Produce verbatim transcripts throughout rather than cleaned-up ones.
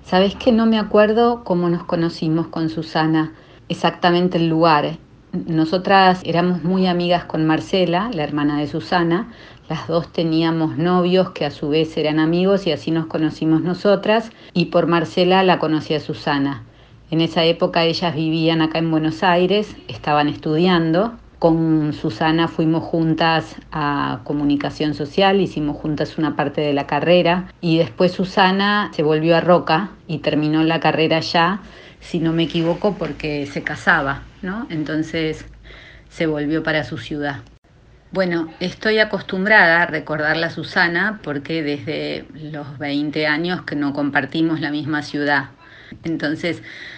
Sabés que no me acuerdo cómo nos conocimos con Susana, exactamente el lugar. Nosotras éramos muy amigas con Marcela, la hermana de Susana. Las dos teníamos novios que a su vez eran amigos y así nos conocimos nosotras. Y por Marcela la conocí a Susana. En esa época ellas vivían acá en Buenos Aires, estaban estudiando. Con Susana fuimos juntas a comunicación social, hicimos juntas una parte de la carrera y después Susana se volvió a Roca y terminó la carrera allá, si no me equivoco, porque se casaba, ¿no? Entonces se volvió para su ciudad. Bueno, estoy acostumbrada a recordarla a Susana porque desde los veinte años que no compartimos la misma ciudad. Entonces,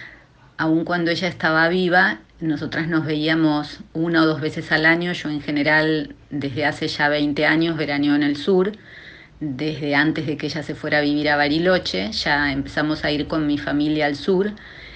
aun cuando ella estaba viva, nosotras nos veíamos una o dos veces al año. Yo en general desde hace ya veinte años veraneo en el sur, desde antes de que ella se fuera a vivir a Bariloche, ya empezamos a ir con mi familia al sur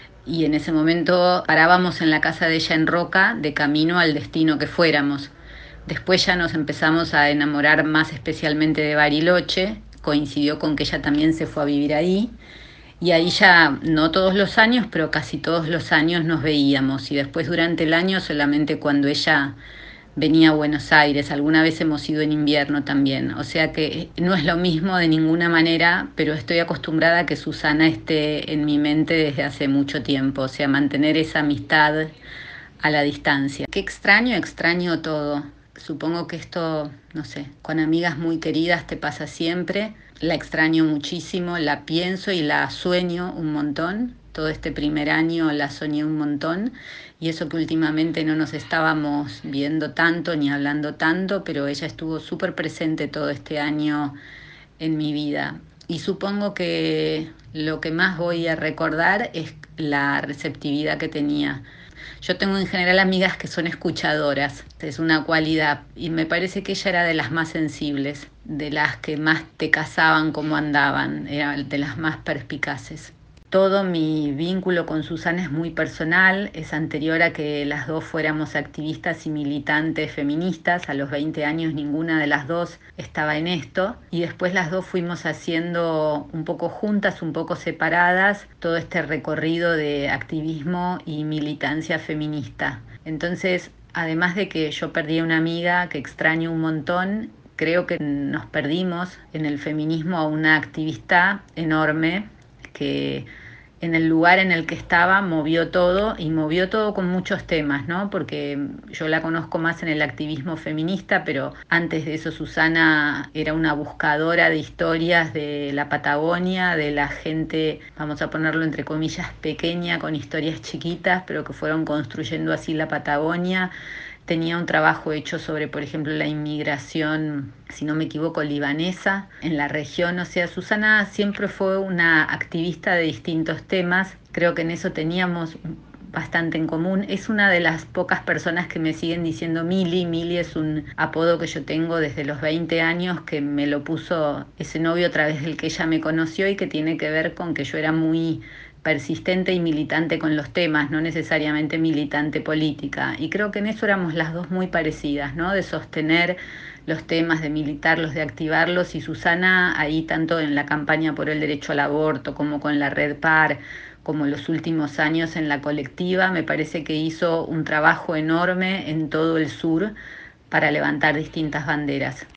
y en ese momento parábamos en la casa de ella en Roca de camino al destino que fuéramos. Después ya nos empezamos a enamorar más especialmente de Bariloche, coincidió con que ella también se fue a vivir ahí y ahí ya, no todos los años, pero casi todos los años nos veíamos. Y después durante el año solamente cuando ella venía a Buenos Aires. Alguna vez hemos ido en invierno también. O sea que no es lo mismo de ninguna manera, pero estoy acostumbrada a que Susana esté en mi mente desde hace mucho tiempo. O sea, mantener esa amistad a la distancia. Qué extraño, extraño todo. Supongo que esto, no sé, con amigas muy queridas te pasa siempre. La extraño muchísimo, la pienso y la sueño un montón. Todo este primer año la soñé un montón y eso que últimamente no nos estábamos viendo tanto ni hablando tanto, pero ella estuvo súper presente todo este año en mi vida. Y supongo que lo que más voy a recordar es la receptividad que tenía. Yo tengo en general amigas que son escuchadoras, es una cualidad, y me parece que ella era de las más sensibles, de las que más te casaban como andaban, era de las más perspicaces. Todo mi vínculo con Susana es muy personal, es anterior a que las dos fuéramos activistas y militantes feministas. A los veinte años ninguna de las dos estaba en esto y después las dos fuimos haciendo un poco juntas, un poco separadas, todo este recorrido de activismo y militancia feminista. Entonces, además de que yo perdí una amiga que extraño un montón, creo que nos perdimos en el feminismo a una activista enorme que en el lugar en el que estaba movió todo y movió todo con muchos temas, ¿no? Porque yo la conozco más en el activismo feminista, pero antes de eso Susana era una buscadora de historias de la Patagonia, de la gente, vamos a ponerlo entre comillas, pequeña, con historias chiquitas, pero que fueron construyendo así la Patagonia. Tenía un trabajo hecho sobre, por ejemplo, la inmigración, si no me equivoco, libanesa en la región. O sea, Susana siempre fue una activista de distintos temas. Creo que en eso teníamos bastante en común. Es una de las pocas personas que me siguen diciendo Mili. Mili es un apodo que yo tengo desde los veinte años, que me lo puso ese novio a través del que ella me conoció y que tiene que ver con que yo era muy persistente y militante con los temas, no necesariamente militante política. Y creo que en eso éramos las dos muy parecidas, ¿no? De sostener los temas, de militarlos, de activarlos. Y Susana ahí tanto en la campaña por el derecho al aborto como con la Red Par, como los últimos años en la colectiva, me parece que hizo un trabajo enorme en todo el sur para levantar distintas banderas.